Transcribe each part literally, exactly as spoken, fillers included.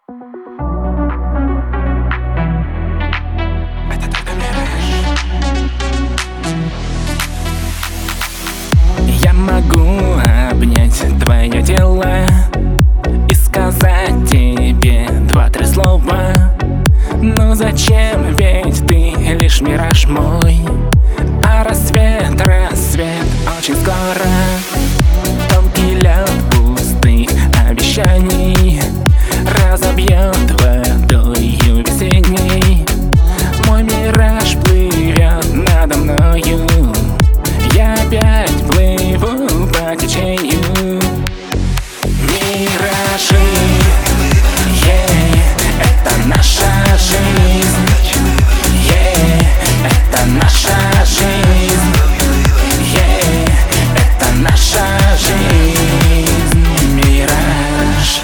Это только мираж. Я могу обнять твое тело и сказать тебе два-три слова. Но зачем, ведь ты лишь мираж мой. А рассвет, рассвет очень скоро. Тонкий лед пустых обещаний разобьет водою весенней. Мой мираж плывет надо мною. Я опять плыву по течению. Миражи, yeah, это наша жизнь, yeah, это наша жизнь, yeah, это наша жизнь. Мираж.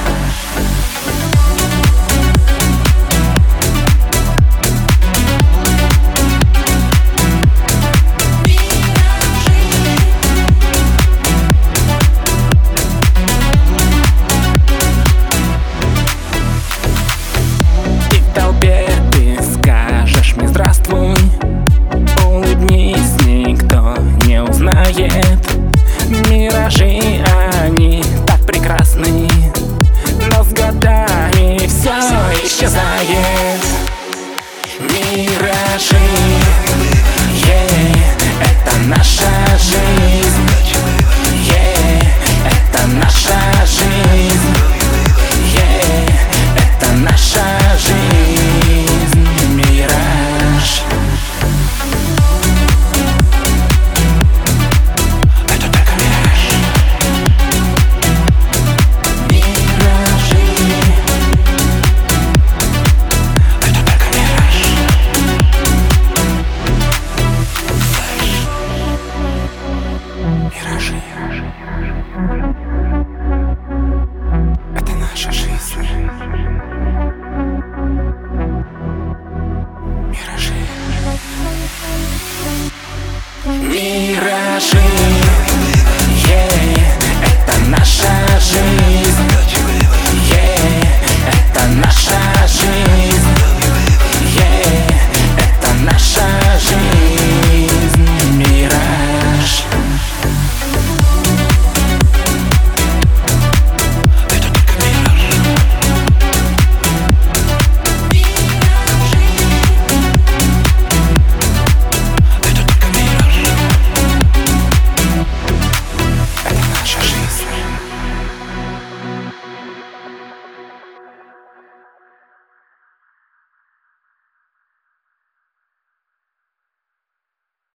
В толпе ты скажешь мне здравствуй, улыбнись, никто не узнает. Миражи, они так прекрасны, но с годами все исчезает. Миражи, yeah, это наша жизнь, yeah, это наша жизнь, yeah, это наша жизнь. Мираж. Это только мираж. Миражи. Это только мираж. Миражи. Это наша жизнь.